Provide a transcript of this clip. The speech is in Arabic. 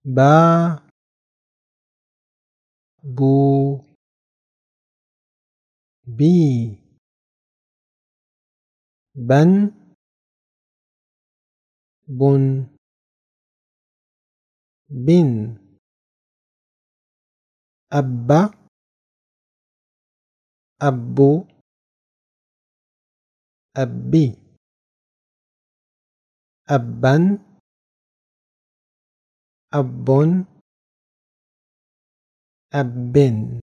با بو بي بن بن بن أب أبو أبي أبا أب أب